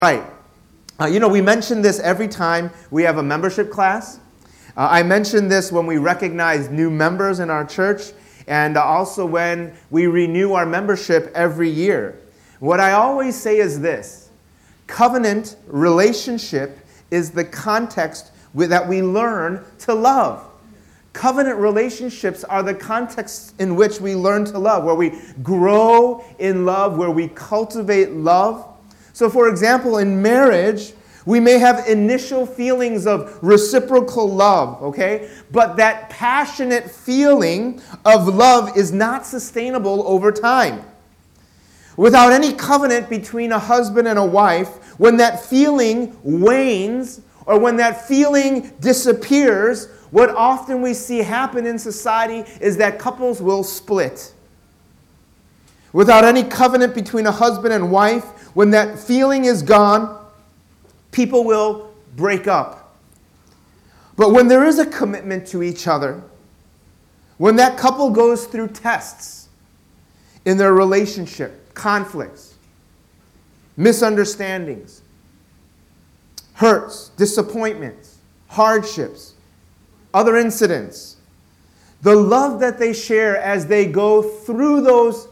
Right. We mention this every time we have a membership class. I mention this when we recognize new members in our church and also when we renew our membership every year. What I always say is this: covenant relationship is the context that we learn to love. Covenant relationships are the context in which we learn to love, where we grow in love, where we cultivate love. So, for example, in marriage, we may have initial feelings of reciprocal love, okay? But that passionate feeling of love is not sustainable over time. Without any covenant between a husband and a wife, when that feeling wanes or when that feeling disappears, what often we see happen in society is that couples will split. Without any covenant between a husband and wife, when that feeling is gone, people will break up. But when there is a commitment to each other, when that couple goes through tests in their relationship, conflicts, misunderstandings, hurts, disappointments, hardships, other incidents, the love that they share as they go through those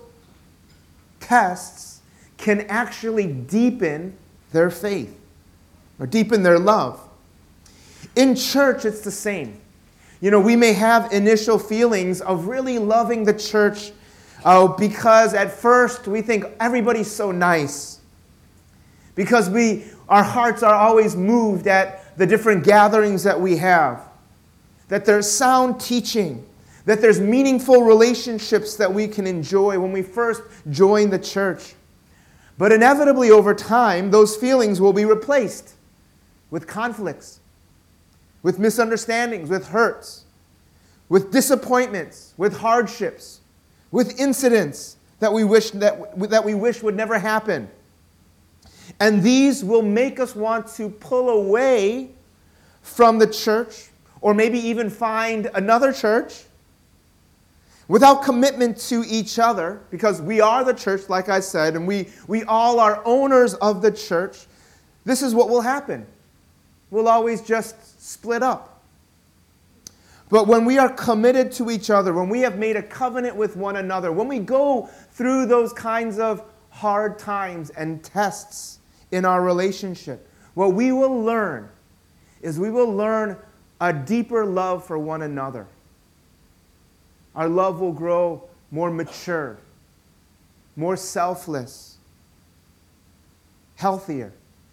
tests can actually deepen their faith or deepen their love. In church, it's the same. We may have initial feelings of really loving the church because at first we think everybody's so nice. Because our hearts are always moved at the different gatherings that we have. That there's sound teaching. That there's meaningful relationships that we can enjoy when we first join the church. But inevitably over time, those feelings will be replaced with conflicts, with misunderstandings, with hurts, with disappointments, with hardships, with incidents that we wish would never happen. And these will make us want to pull away from the church, or maybe even find another church without commitment to each other, because we are the church, like I said, and we all are owners of the church. This is what will happen. We'll always just split up. But when we are committed to each other, when we have made a covenant with one another, when we go through those kinds of hard times and tests in our relationship, what we will learn is we will learn a deeper love for one another. Our love will grow more mature, more selfless, healthier.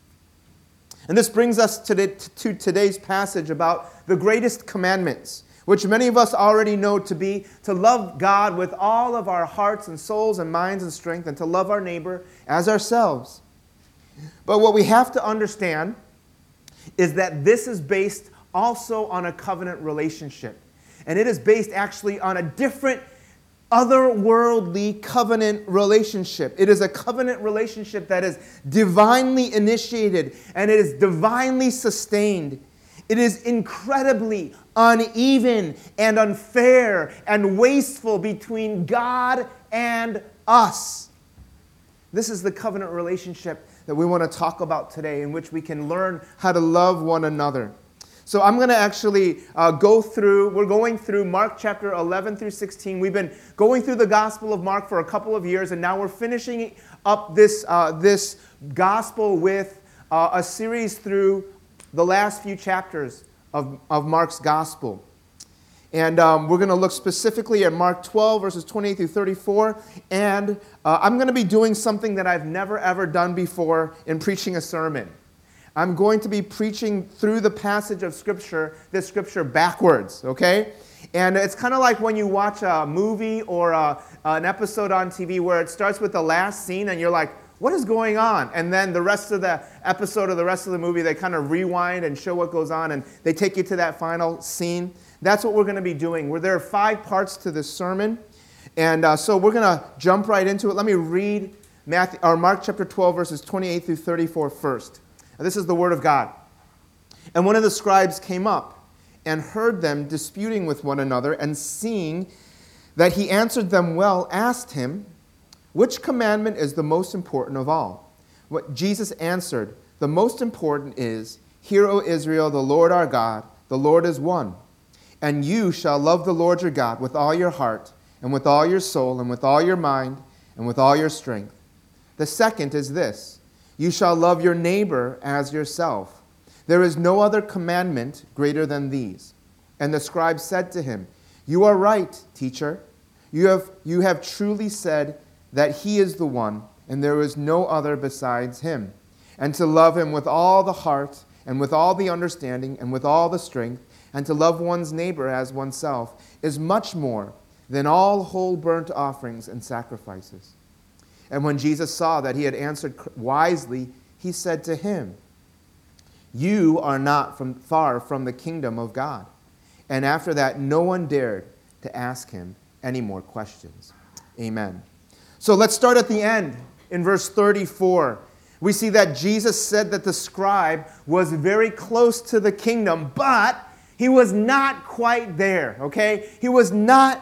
And this brings us to today's passage about the greatest commandments, which many of us already know to be to love God with all of our hearts and souls and minds and strength, and to love our neighbor as ourselves. But what we have to understand is that this is based also on a covenant relationship. And it is based actually on a different, otherworldly covenant relationship. It is a covenant relationship that is divinely initiated and it is divinely sustained. It is incredibly uneven and unfair and wasteful between God and us. This is the covenant relationship that we want to talk about today, in which we can learn how to love one another. So I'm going to actually we're going through Mark chapter 11 through 16. We've been going through the Gospel of Mark for a couple of years, and now we're finishing up this Gospel with a series through the last few chapters of Mark's Gospel. And we're going to look specifically at Mark 12, verses 28 through 34. And I'm going to be doing something that I've never, ever done before in preaching a sermon. I'm going to be preaching through the passage of Scripture, this Scripture backwards, okay? And it's kind of like when you watch a movie or an episode on TV where it starts with the last scene and you're like, what is going on? And then the rest of the episode or the rest of the movie, they kind of rewind and show what goes on, and they take you to that final scene. That's what we're going to be doing. There are 5 parts to this sermon, and so we're going to jump right into it. Let me read Mark chapter 12, verses 28 through 34 first. This is the word of God. And one of the scribes came up and heard them disputing with one another, and seeing that he answered them well, asked him, which commandment is the most important of all? What Jesus answered, The most important is, Hear, O Israel, the Lord our God, the Lord is one. And you shall love the Lord your God with all your heart, and with all your soul, and with all your mind, and with all your strength. The second is this, you shall love your neighbor as yourself. There is no other commandment greater than these. And the scribe said to him, You are right, teacher. You have truly said that he is the one, and there is no other besides him. And to love him with all the heart, and with all the understanding, and with all the strength, and to love one's neighbor as oneself, is much more than all whole burnt offerings and sacrifices. And when Jesus saw that he had answered wisely, he said to him, You are not far from the kingdom of God. And after that, no one dared to ask him any more questions. Amen. So let's start at the end in verse 34. We see that Jesus said that the scribe was very close to the kingdom, but he was not quite there, okay? He was not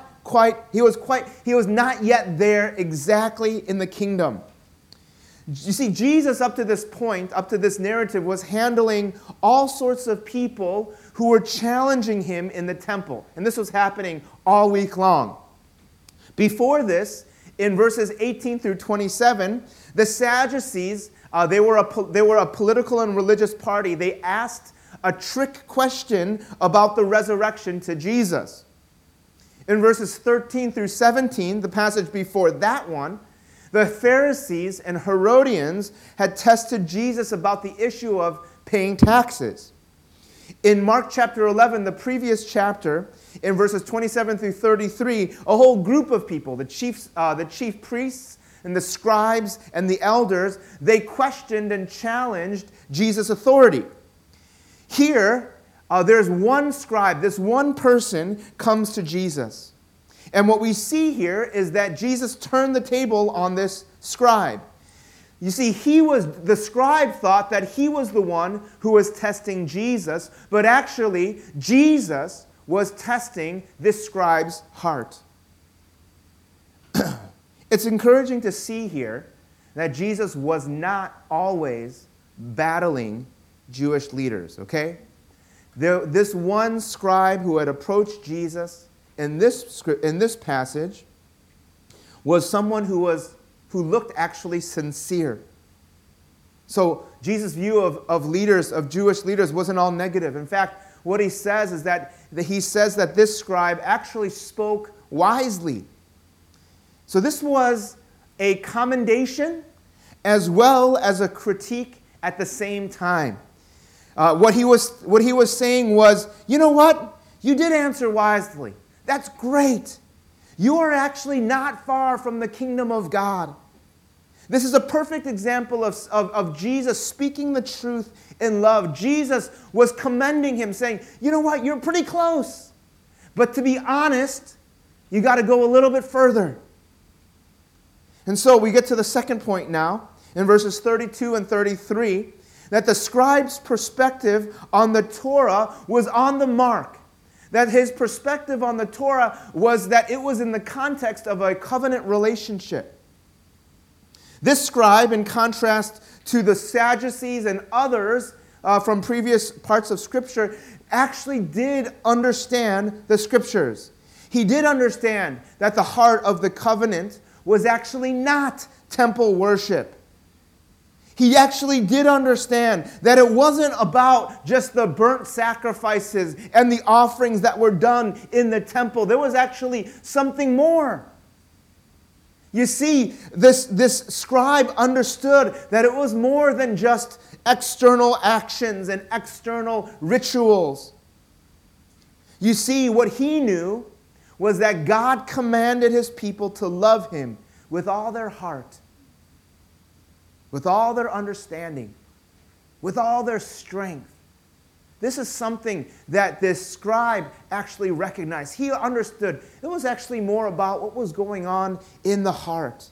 yet there exactly in the kingdom. You see, Jesus up to this point, up to this narrative, was handling all sorts of people who were challenging him in the temple. And this was happening all week long. Before this, in verses 18 through 27, the Sadducees, they were a political and religious party. They asked a trick question about the resurrection to Jesus. In verses 13 through 17, the passage before that one, the Pharisees and Herodians had tested Jesus about the issue of paying taxes. In Mark chapter 11, the previous chapter, in verses 27 through 33, a whole group of people, the chief priests and the scribes and the elders, they questioned and challenged Jesus' authority. Here, there's one scribe, this one person comes to Jesus. And what we see here is that Jesus turned the table on this scribe. You see, the scribe thought that he was the one who was testing Jesus, but actually, Jesus was testing this scribe's heart. It's encouraging to see here that Jesus was not always battling Jewish leaders, okay? This one scribe who had approached Jesus in this passage was someone who looked actually sincere. So Jesus' view of Jewish leaders wasn't all negative. In fact, what he says is that this scribe actually spoke wisely. So this was a commendation as well as a critique at the same time. What he was saying was, you know what? You did answer wisely. That's great. You are actually not far from the kingdom of God. This is a perfect example of Jesus speaking the truth in love. Jesus was commending him, saying, you know what? You're pretty close. But to be honest, you got to go a little bit further. And so we get to the second point now, in verses 32 and 33, that the scribe's perspective on the Torah was on the mark. That his perspective on the Torah was that it was in the context of a covenant relationship. This scribe, in contrast to the Sadducees and others from previous parts of Scripture, actually did understand the Scriptures. He did understand that the heart of the covenant was actually not temple worship. He actually did understand that it wasn't about just the burnt sacrifices and the offerings that were done in the temple. There was actually something more. You see, this scribe understood that it was more than just external actions and external rituals. You see, what he knew was that God commanded his people to love him with all their heart, with all their understanding, with all their strength. This is something that this scribe actually recognized. He understood it was actually more about what was going on in the heart.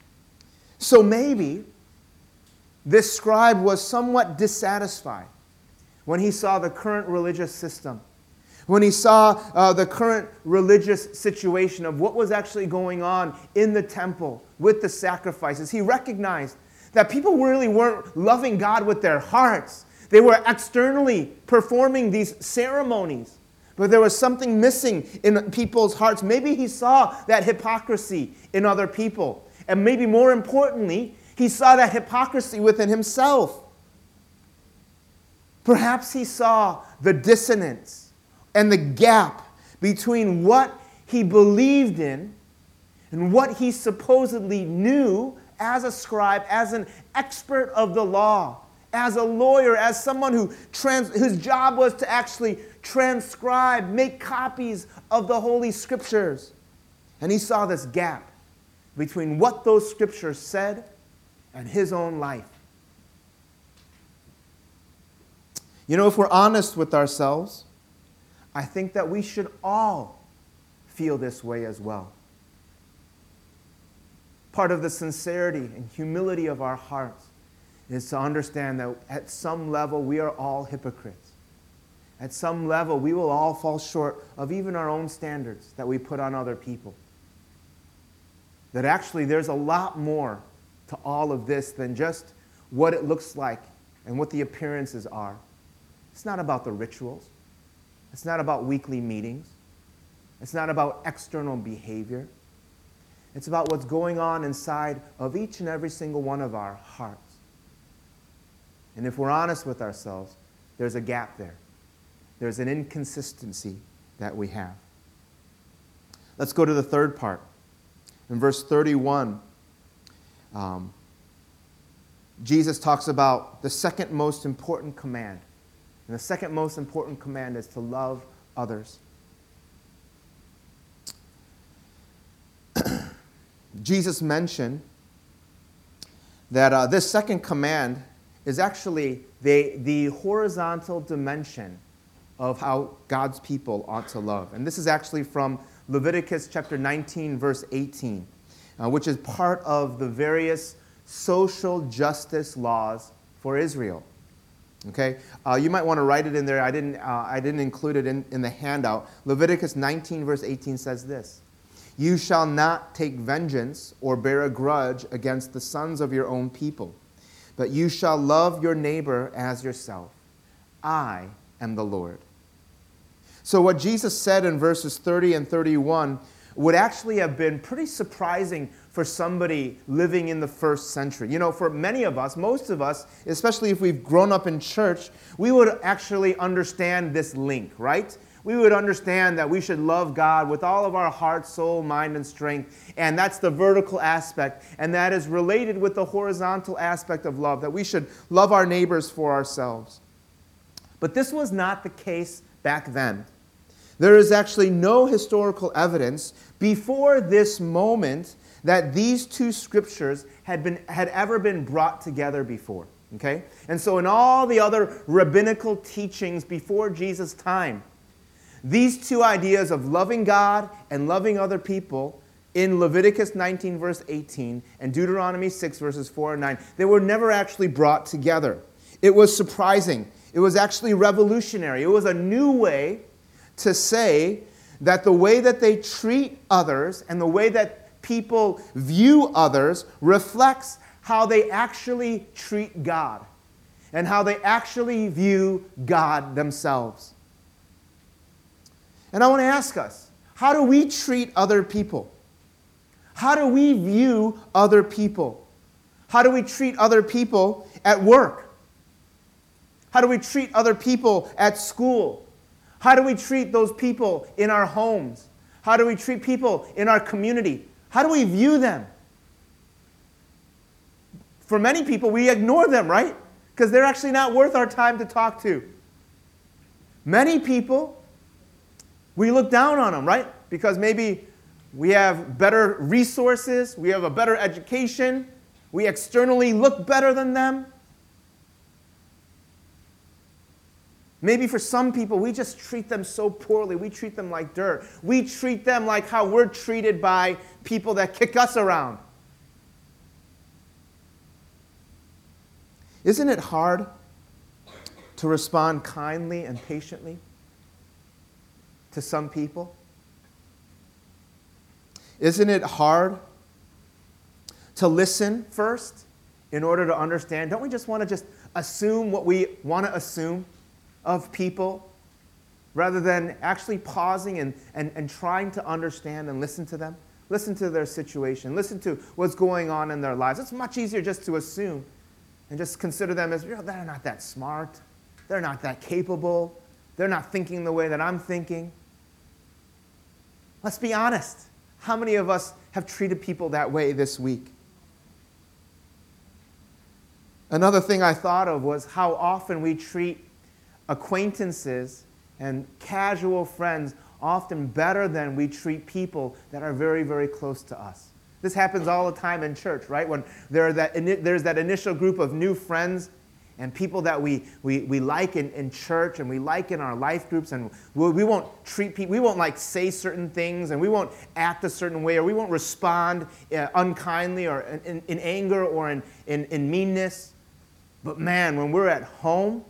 So maybe this scribe was somewhat dissatisfied when he saw the current religious system, when he saw the current religious situation of what was actually going on in the temple with the sacrifices. He recognized That people really weren't loving God with their hearts. They were externally performing these ceremonies, but there was something missing in people's hearts. Maybe he saw that hypocrisy in other people. And maybe more importantly, he saw that hypocrisy within himself. Perhaps he saw the dissonance and the gap between what he believed in and what he supposedly knew as a scribe, as an expert of the law, as a lawyer, as someone whose job was to actually transcribe, make copies of the Holy Scriptures. And he saw this gap between what those Scriptures said and his own life. You know, if we're honest with ourselves, I think that we should all feel this way as well. Part of the sincerity and humility of our hearts is to understand that at some level we are all hypocrites. At some level we will all fall short of even our own standards that we put on other people. That actually there's a lot more to all of this than just what it looks like and what the appearances are. It's not about the rituals. It's not about weekly meetings. It's not about external behavior. It's about what's going on inside of each and every single one of our hearts. And if we're honest with ourselves, there's a gap there. There's an inconsistency that we have. Let's go to the third part. In verse 31, Jesus talks about the second most important command. And the second most important command is to love others. Jesus mentioned that this second command is actually the horizontal dimension of how God's people ought to love. And this is actually from Leviticus chapter 19, verse 18, which is part of the various social justice laws for Israel. Okay, you might want to write it in there. I didn't include it in the handout. Leviticus 19, verse 18 says this: "You shall not take vengeance or bear a grudge against the sons of your own people, but you shall love your neighbor as yourself. I am the Lord." So what Jesus said in verses 30 and 31 would actually have been pretty surprising for somebody living in the first century. You know, for many of us, most of us, especially if we've grown up in church, we would actually understand this link, right? We would understand that we should love God with all of our heart, soul, mind, and strength. And that's the vertical aspect. And that is related with the horizontal aspect of love, that we should love our neighbors for ourselves. But this was not the case back then. There is actually no historical evidence before this moment that these two scriptures had ever been brought together before. Okay? And so in all the other rabbinical teachings before Jesus' time, these two ideas of loving God and loving other people in Leviticus 19, verse 18, and Deuteronomy 6, verses 4 and 9, they were never actually brought together. It was surprising. It was actually revolutionary. It was a new way to say that the way that they treat others and the way that people view others reflects how they actually treat God and how they actually view God themselves. And I want to ask us, how do we treat other people? How do we view other people? How do we treat other people at work? How do we treat other people at school? How do we treat those people in our homes? How do we treat people in our community? How do we view them? For many people, we ignore them, right? Because they're actually not worth our time to talk to. Many people, we look down on them, right? Because maybe we have better resources, we have a better education, we externally look better than them. Maybe for some people, we just treat them so poorly. We treat them like dirt. We treat them like how we're treated by people that kick us around. Isn't it hard to respond kindly and patiently to some people? Isn't it hard to listen first in order to understand? Don't we just want to just assume what we want to assume of people rather than actually pausing and trying to understand and listen to them? Listen to their situation. Listen to what's going on in their lives. It's much easier just to assume and just consider them as, they're not that smart. They're not that capable. They're not thinking the way that I'm thinking. Let's be honest. How many of us have treated people that way this week? Another thing I thought of was how often we treat acquaintances and casual friends often better than we treat people that are very, very close to us. This happens all the time in church, right? When there's that initial group of new friends and people that we like in church and we like in our life groups, and we won't treat people, we won't say certain things, and we won't act a certain way, or we won't respond unkindly or in anger or in meanness. But man, when we're at home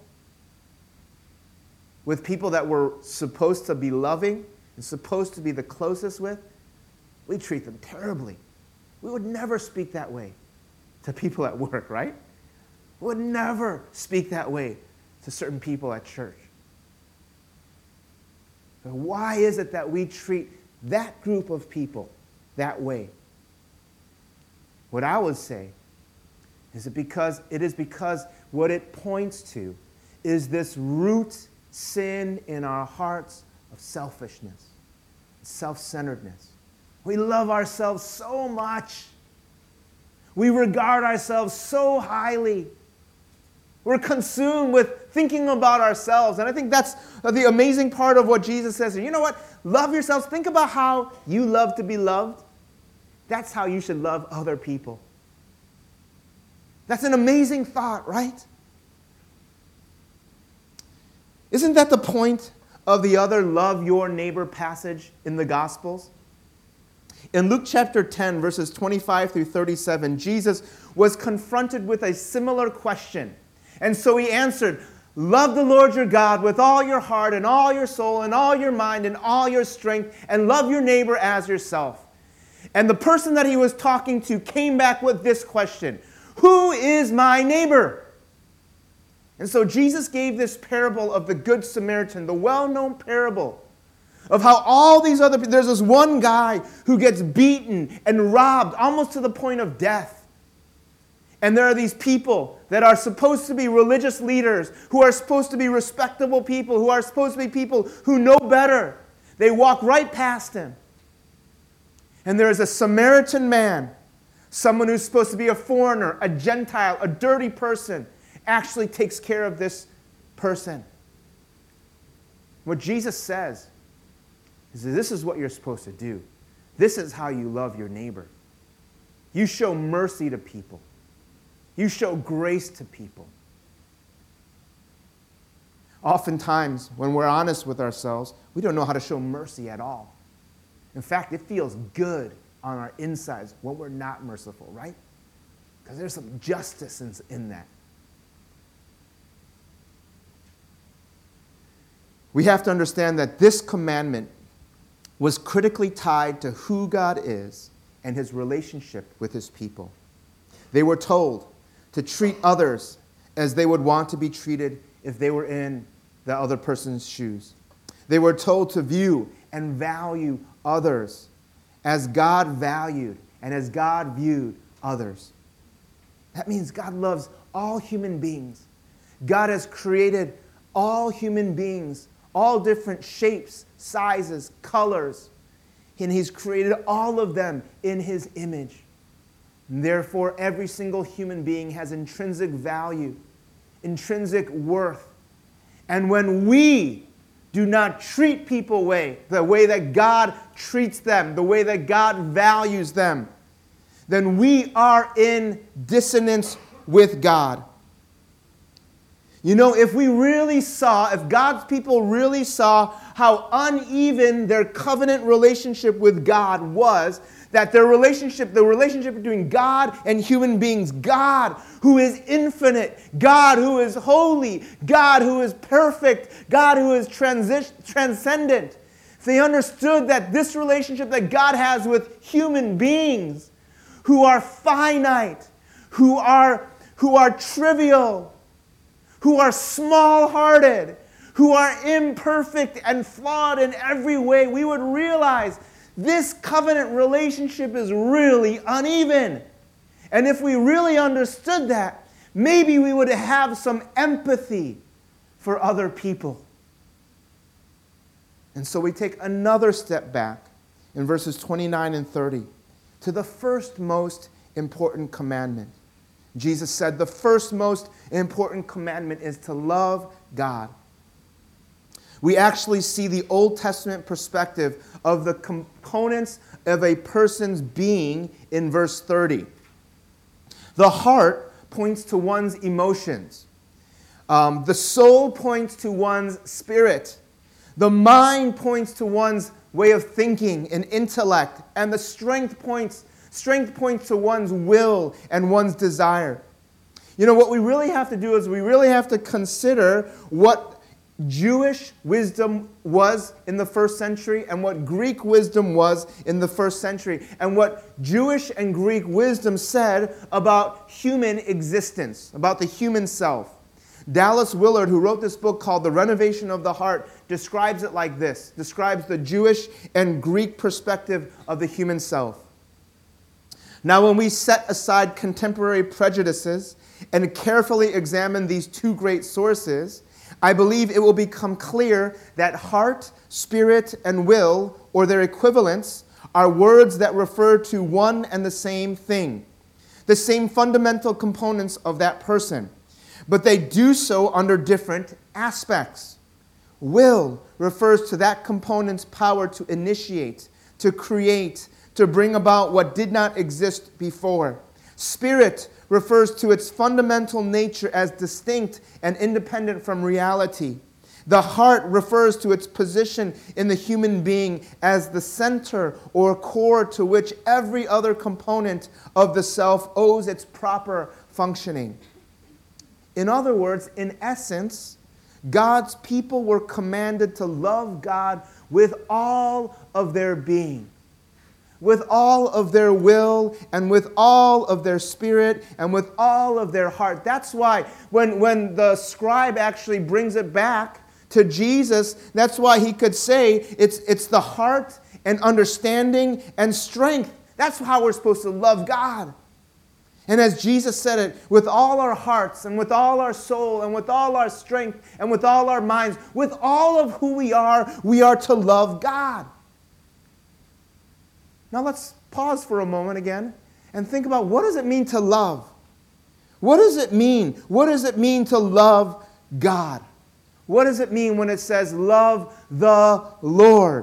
with people that we're supposed to be loving and supposed to be the closest with, we treat them terribly. We would never speak that way to people at work, right? We would never speak that way to certain people at church. But why is it that we treat that group of people that way? What I would say is it is because what it points to is this root sin in our hearts of selfishness, self-centeredness. We love ourselves so much. We regard ourselves so highly. We're consumed with thinking about ourselves. And I think that's the amazing part of what Jesus says. You know what? Love yourselves. Think about how you love to be loved. That's how you should love other people. That's an amazing thought, right? Isn't that the point of the other love your neighbor passage in the Gospels? In Luke chapter 10, verses 25 through 37, Jesus was confronted with a similar question. And so he answered, love the Lord your God with all your heart and all your soul and all your mind and all your strength, and love your neighbor as yourself. And the person that he was talking to came back with this question, who is my neighbor? And so Jesus gave this parable of the Good Samaritan, the well-known parable of how all these other people, there's this one guy who gets beaten and robbed almost to the point of death. And there are these people that are supposed to be religious leaders, who are supposed to be respectable people, who are supposed to be people who know better. They walk right past him. And there is a Samaritan man, someone who's supposed to be a foreigner, a Gentile, a dirty person, actually takes care of this person. What Jesus says is that this is what you're supposed to do. This is how you love your neighbor. You show mercy to people. You show grace to people. Oftentimes, when we're honest with ourselves, we don't know how to show mercy at all. In fact, it feels good on our insides when we're not merciful, right? Because there's some justice in that. We have to understand that this commandment was critically tied to who God is and his relationship with his people. They were told to treat others as they would want to be treated if they were in the other person's shoes. They were told to view and value others as God valued and as God viewed others. That means God loves all human beings. God has created all human beings, all different shapes, sizes, colors, and he's created all of them in his image. And therefore, every single human being has intrinsic value, intrinsic worth. And when we do not treat people the way that God treats them, the way that God values them, then we are in dissonance with God. You know, if God's people really saw how uneven their covenant relationship with God was, that the relationship between God and human beings, God who is infinite, God who is holy, God who is perfect, God who is transcendent, if they understood that this relationship that God has with human beings who are finite, who are who are trivial, who are small-hearted, who are imperfect and flawed in every way, we would realize this covenant relationship is really uneven. And if we really understood that, maybe we would have some empathy for other people. And so we take another step back in verses 29 and 30 to the first most important commandment. Jesus said the first most important commandment is to love God. We actually see the Old Testament perspective of the components of a person's being in verse 30. The heart points to one's emotions. The soul points to one's spirit. The mind points to one's way of thinking and intellect. And the strength points to one's will and one's desire. You know, what we really have to do is we really have to consider what Jewish wisdom was in the first century and what Greek wisdom was in the first century, and what Jewish and Greek wisdom said about human existence, about the human self. Dallas Willard, who wrote this book called The Renovation of the Heart, describes it like this, describes the Jewish and Greek perspective of the human self. Now, when we set aside contemporary prejudices and carefully examine these two great sources, I believe it will become clear that heart, spirit, and will, or their equivalents, are words that refer to one and the same thing, the same fundamental components of that person, but they do so under different aspects. Will refers to that component's power to initiate, to create, to bring about what did not exist before. Spirit refers to its fundamental nature as distinct and independent from reality. The heart refers to its position in the human being as the center or core to which every other component of the self owes its proper functioning. In other words, in essence, God's people were commanded to love God with all of their being, with all of their will, and with all of their spirit, and with all of their heart. That's why when the scribe actually brings it back to Jesus, that's why he could say it's the heart and understanding and strength. That's how we're supposed to love God. And as Jesus said it, with all our hearts and with all our soul and with all our strength and with all our minds, with all of who we are to love God. Now let's pause for a moment again and think about, what does it mean to love? What does it mean? What does it mean to love God? What does it mean when it says love the Lord?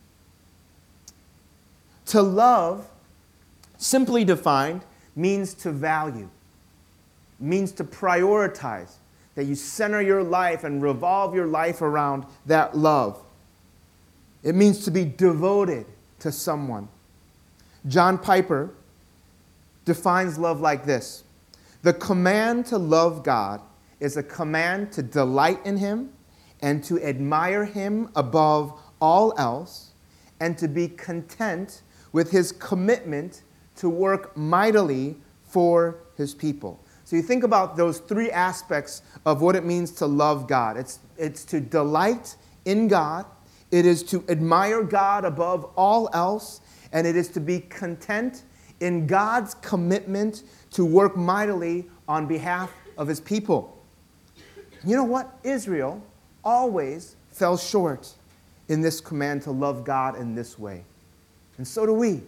To love, simply defined, means to value, means to prioritize, that you center your life and revolve your life around that love. It means to be devoted to someone. John Piper defines love like this: the command to love God is a command to delight in Him and to admire Him above all else, and to be content with His commitment to work mightily for His people. So you think about those three aspects of what it means to love God. It's to delight in God, it is to admire God above all else, and it is to be content in God's commitment to work mightily on behalf of His people. You know what? Israel always fell short in this command to love God in this way. And so do we.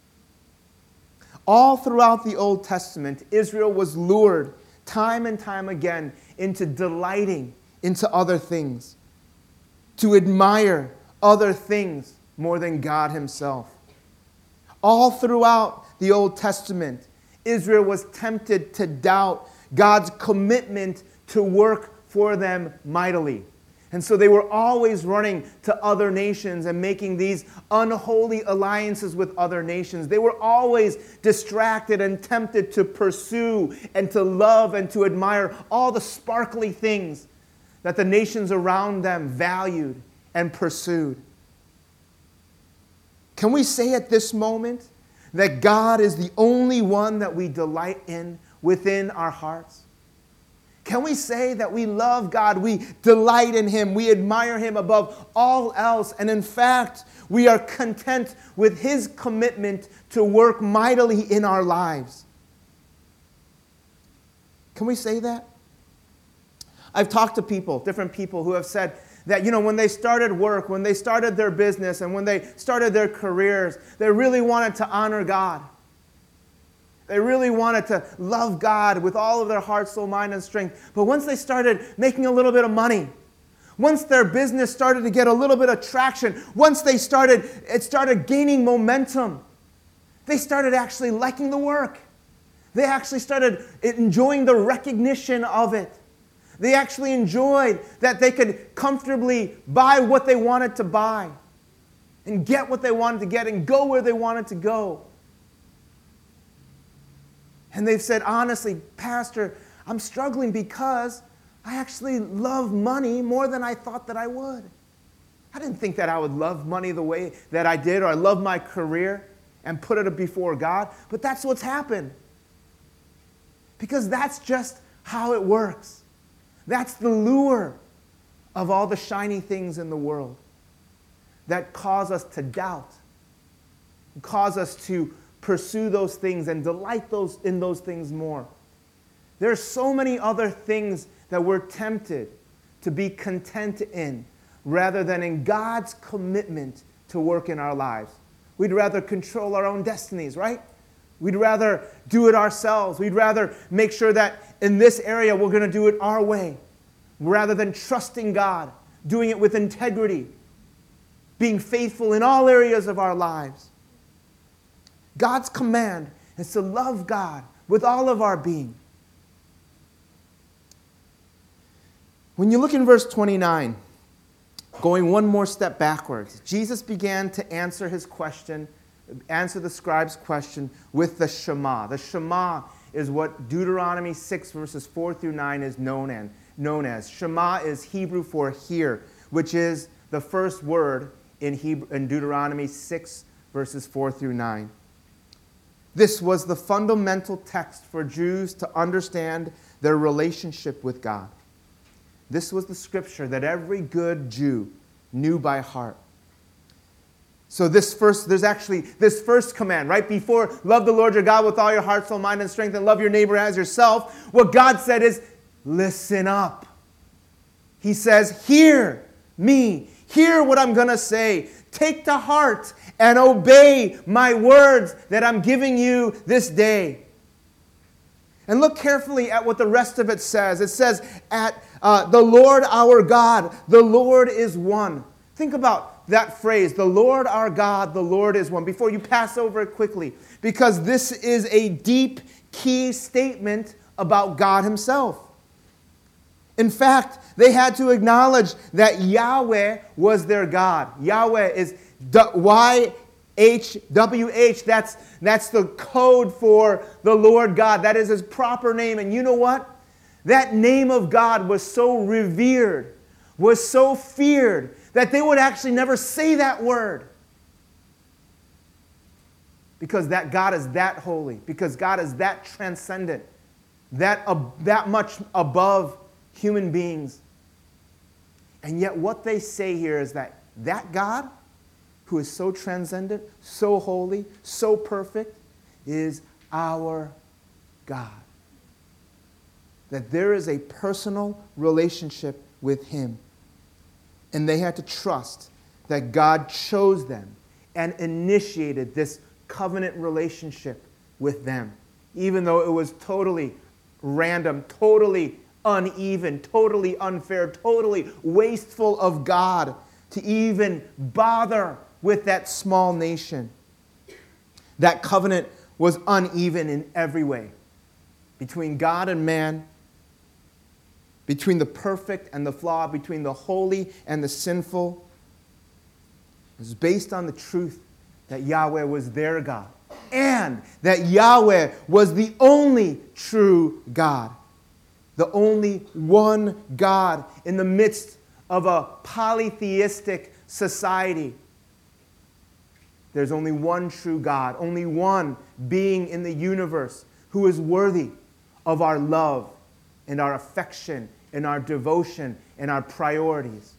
All throughout the Old Testament, Israel was lured time and time again into delighting into other things, to admire other things more than God Himself. All throughout the Old Testament, Israel was tempted to doubt God's commitment to work for them mightily. And so they were always running to other nations and making these unholy alliances with other nations. They were always distracted and tempted to pursue and to love and to admire all the sparkly things that the nations around them valued and pursued. Can we say at this moment that God is the only one that we delight in within our hearts? Can we say that we love God, we delight in Him, we admire Him above all else, and in fact, we are content with His commitment to work mightily in our lives? Can we say that? I've talked to people, different people, who have said that, when they started work, when they started their business, and when they started their careers, they really wanted to honor God. They really wanted to love God with all of their heart, soul, mind, and strength. But once they started making a little bit of money, once their business started to get a little bit of traction, once it started gaining momentum, they started actually liking the work. They actually started enjoying the recognition of it. They actually enjoyed that they could comfortably buy what they wanted to buy and get what they wanted to get and go where they wanted to go. And they've said, honestly, Pastor, I'm struggling because I actually love money more than I thought that I would. I didn't think that I would love money the way that I did, or I love my career and put it before God. But that's what's happened. Because that's just how it works. That's the lure of all the shiny things in the world that cause us to doubt, cause us to pursue those things and delight in those things more. There are so many other things that we're tempted to be content in rather than in God's commitment to work in our lives. We'd rather control our own destinies, right? We'd rather do it ourselves. We'd rather make sure that in this area we're going to do it our way rather than trusting God, doing it with integrity, being faithful in all areas of our lives. God's command is to love God with all of our being. When you look in verse 29, going one more step backwards, Jesus began to answer the scribe's question with the Shema. The Shema is what Deuteronomy 6 verses 4 through 9 is known as. Shema is Hebrew for hear, which is the first word in Deuteronomy 6 verses 4 through 9. This was the fundamental text for Jews to understand their relationship with God. This was the scripture that every good Jew knew by heart. So there's this first command, right before love the Lord your God with all your heart, soul, mind, and strength, and love your neighbor as yourself. What God said is, listen up. He says, hear me. Hear what I'm going to say. Take to heart and obey my words that I'm giving you this day. And look carefully at what the rest of it says. It says, the Lord our God, the Lord is one. Think about that phrase, the Lord our God, the Lord is one, before you pass over it quickly. Because this is a deep, key statement about God Himself. In fact, they had to acknowledge that Yahweh was their God. Yahweh is YHWH. That's the code for the Lord God. That is His proper name. And you know what? That name of God was so revered, was so feared, that they would actually never say that word. Because that God is that holy. Because God is that transcendent. That much above human beings. And yet what they say here is that God, who is so transcendent, so holy, so perfect, is our God. That there is a personal relationship with Him. And they had to trust that God chose them and initiated this covenant relationship with them, even though it was totally random, totally uneven, totally unfair, totally wasteful of God to even bother with that small nation. That covenant was uneven in every way, between God and man, between the perfect and the flawed, between the holy and the sinful. It was based on the truth that Yahweh was their God and that Yahweh was the only true God, the only one God in the midst of a polytheistic society. There's only one true God, only one being in the universe who is worthy of our love and our affection and our devotion and our priorities.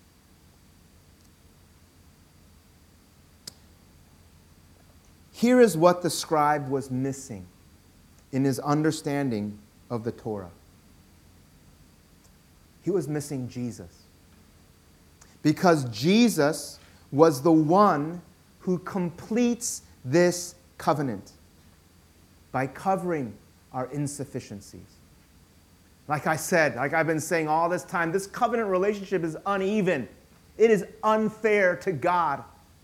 Here is what the scribe was missing in his understanding of the Torah. He was missing Jesus. Because Jesus was the one who completes this covenant by covering our insufficiencies. Like I said, like I've been saying all this time, this covenant relationship is uneven. It is unfair to God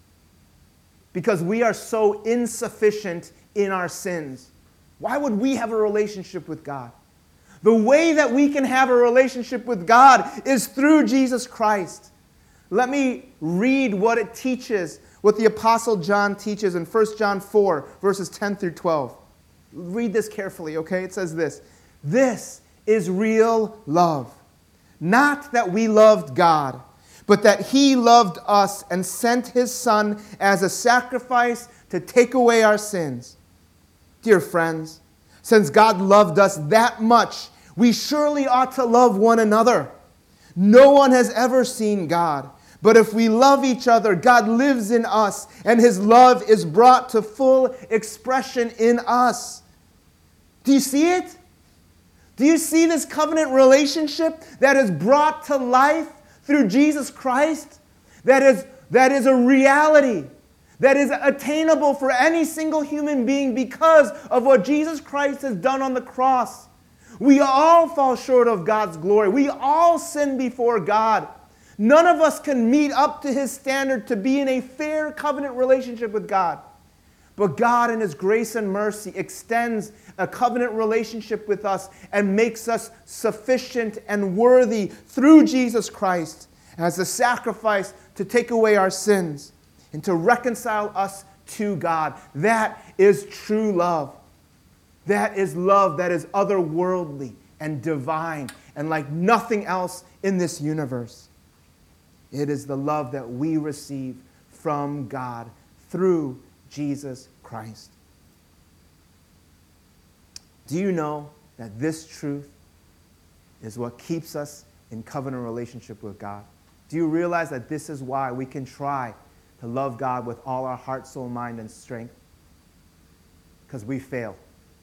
because we are so insufficient in our sins. Why would we have a relationship with God? The way that we can have a relationship with God is through Jesus Christ. Let me read what it teaches, what the Apostle John teaches in 1 John 4, verses 10 through 12. Read this carefully, okay? It says this. This is real love. Not that we loved God, but that He loved us and sent His Son as a sacrifice to take away our sins. Dear friends, since God loved us that much, we surely ought to love one another. No one has ever seen God. But if we love each other, God lives in us, and His love is brought to full expression in us. Do you see it? Do you see this covenant relationship that is brought to life through Jesus Christ? That is a reality that is attainable for any single human being because of what Jesus Christ has done on the cross. We all fall short of God's glory. We all sin before God. None of us can meet up to His standard to be in a fair covenant relationship with God. But God, in His grace and mercy, extends a covenant relationship with us and makes us sufficient and worthy through Jesus Christ as a sacrifice to take away our sins and to reconcile us to God. That is true love. That is love that is otherworldly and divine and like nothing else in this universe. It is the love that we receive from God through Jesus Christ. Do you know that this truth is what keeps us in covenant relationship with God? Do you realize that this is why we can try to love God with all our heart, soul, mind, and strength? Because we fail.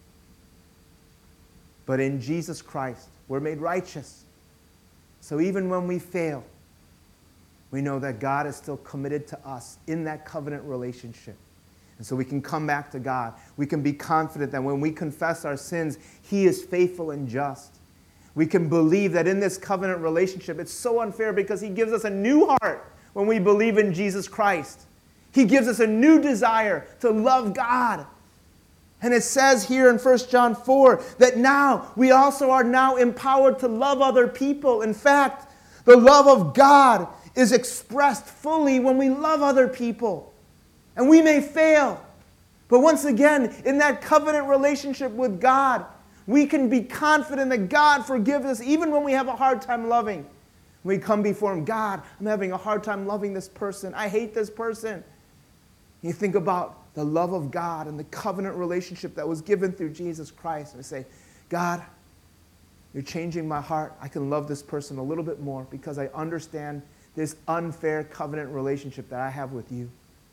But in Jesus Christ, we're made righteous. So even when we fail, we know that God is still committed to us in that covenant relationship. And so we can come back to God. We can be confident that when we confess our sins, He is faithful and just. We can believe that in this covenant relationship, it's so unfair because He gives us a new heart when we believe in Jesus Christ. He gives us a new desire to love God. And it says here in 1 John 4 that now we also are now empowered to love other people. In fact, the love of God is expressed fully when we love other people. And we may fail. But once again, in that covenant relationship with God, we can be confident that God forgives us even when we have a hard time loving. We come before Him, God, I'm having a hard time loving this person. I hate this person. You think about the love of God and the covenant relationship that was given through Jesus Christ. And we say, God, You're changing my heart. I can love this person a little bit more because I understand this unfair covenant relationship that I have with You.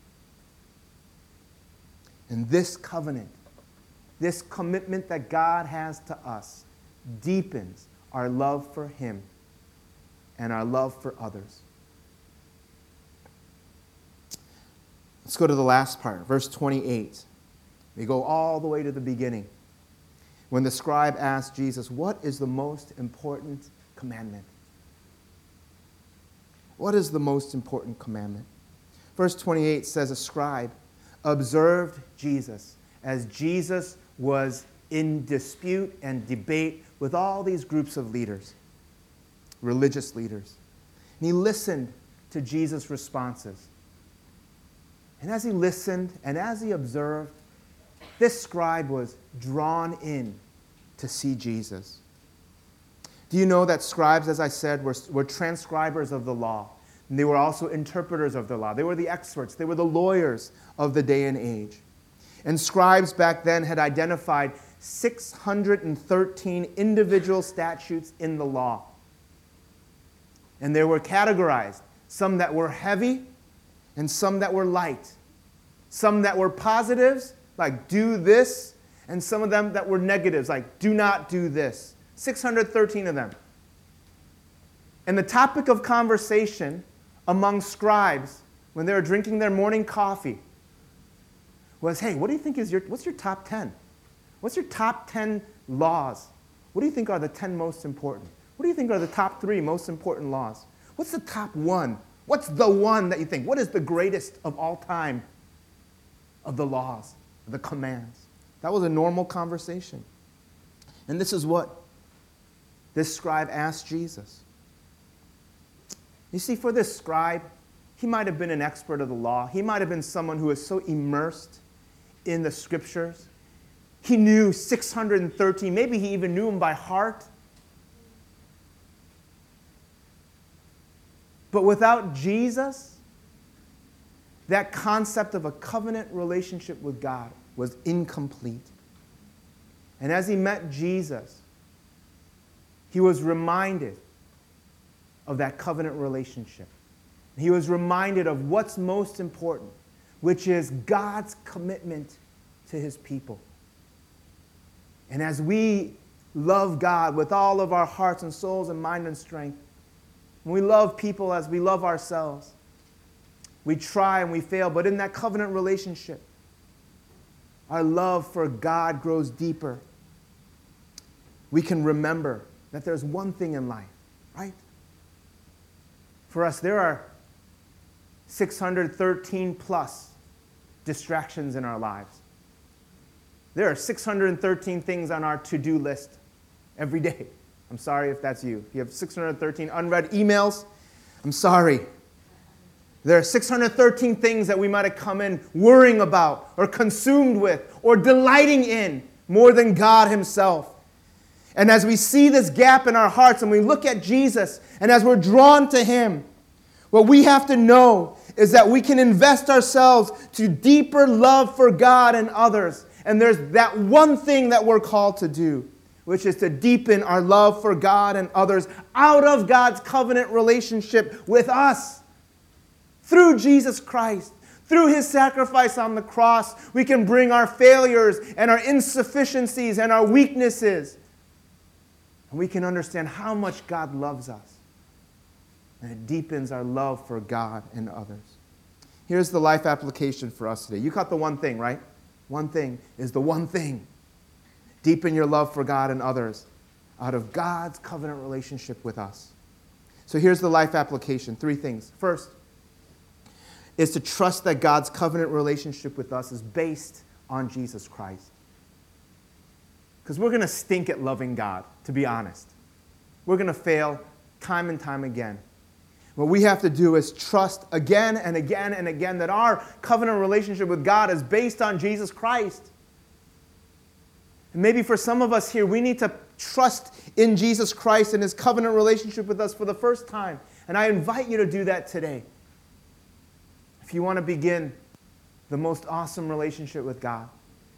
And this covenant, this commitment that God has to us, deepens our love for Him and our love for others. Let's go to the last part, verse 28. We go all the way to the beginning. When the scribe asked Jesus, what is the most important commandment? What is the most important commandment? Verse 28 says, a scribe observed Jesus as Jesus was in dispute and debate with all these groups of leaders, religious leaders. And he listened to Jesus' responses. And as he listened and as he observed, this scribe was drawn in to see Jesus. Do you know that scribes, as I said, were transcribers of the law? And they were also interpreters of the law. They were the experts. They were the lawyers of the day and age. And scribes back then had identified 613 individual statutes in the law. And they were categorized, some that were heavy and some that were light. Some that were positives, like do this, and some of them that were negatives, like do not do this. 613 of them. And the topic of conversation among scribes when they were drinking their morning coffee was, hey, what do you think what's your top 10? What's your top 10 laws? What do you think are the 10 most important? What do you think are the top 3 most important laws? What's the top 1? What's the one that you think? What is the greatest of all time of the laws, the commands? That was a normal conversation. And this is what this scribe asked Jesus. You see, for this scribe, he might have been an expert of the law. He might have been someone who was so immersed in the scriptures. He knew 613. Maybe he even knew them by heart. But without Jesus, that concept of a covenant relationship with God was incomplete. And as he met Jesus, he was reminded of that covenant relationship. He was reminded of what's most important, which is God's commitment to his people. And as we love God with all of our hearts and souls and mind and strength, when we love people as we love ourselves, we try and we fail, but in that covenant relationship, our love for God grows deeper. We can remember that there's one thing in life, right? For us, there are 613 plus distractions in our lives. There are 613 things on our to-do list every day. I'm sorry if that's you. If you have 613 unread emails, I'm sorry. There are 613 things that we might have come in worrying about or consumed with or delighting in more than God himself. And as we see this gap in our hearts and we look at Jesus and as we're drawn to him, what we have to know is that we can invest ourselves to deeper love for God and others. And there's that one thing that we're called to do, which is to deepen our love for God and others out of God's covenant relationship with us. Through Jesus Christ, through his sacrifice on the cross, we can bring our failures and our insufficiencies and our weaknesses. And we can understand how much God loves us. And it deepens our love for God and others. Here's the life application for us today. You caught the one thing, right? One thing is the one thing. Deepen your love for God and others out of God's covenant relationship with us. So here's the life application. 3 things. First is to trust that God's covenant relationship with us is based on Jesus Christ. Because we're going to stink at loving God, to be honest. We're going to fail time and time again. What we have to do is trust again and again and again that our covenant relationship with God is based on Jesus Christ. And maybe for some of us here, we need to trust in Jesus Christ and his covenant relationship with us for the first time. And I invite you to do that today. If you want to begin the most awesome relationship with God.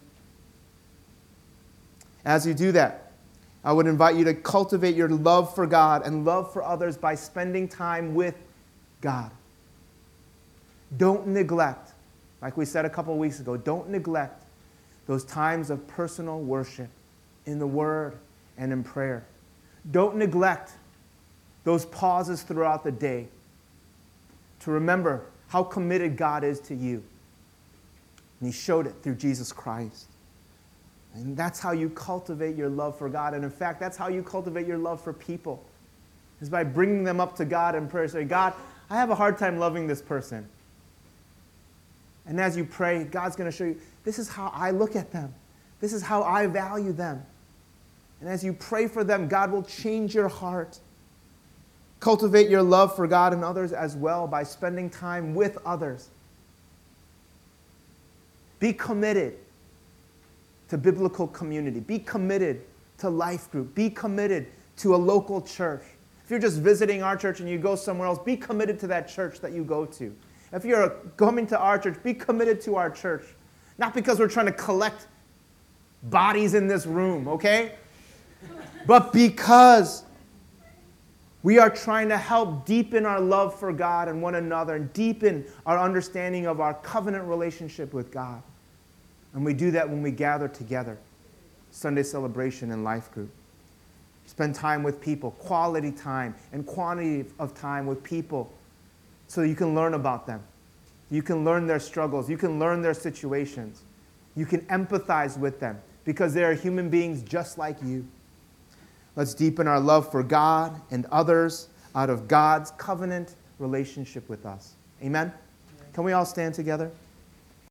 As you do that, I would invite you to cultivate your love for God and love for others by spending time with God. Don't neglect, like we said a couple of weeks ago, don't neglect those times of personal worship in the Word and in prayer. Don't neglect those pauses throughout the day to remember how committed God is to you. And he showed it through Jesus Christ. And that's how you cultivate your love for God. And in fact, that's how you cultivate your love for people. Is by bringing them up to God in prayer. Say, God, I have a hard time loving this person. And as you pray, God's going to show you, this is how I look at them. This is how I value them. And as you pray for them, God will change your heart. Cultivate your love for God and others as well by spending time with others. Be committed to biblical community. Be committed to life group. Be committed to a local church. If you're just visiting our church and you go somewhere else, be committed to that church that you go to. If you're coming to our church, be committed to our church. Not because we're trying to collect bodies in this room, okay? But because we are trying to help deepen our love for God and one another and deepen our understanding of our covenant relationship with God. And we do that when we gather together, Sunday celebration and life group. Spend time with people, quality time and quantity of time with people so you can learn about them. You can learn their struggles. You can learn their situations. You can empathize with them because they are human beings just like you. Let's deepen our love for God and others out of God's covenant relationship with us. Amen? Can we all stand together?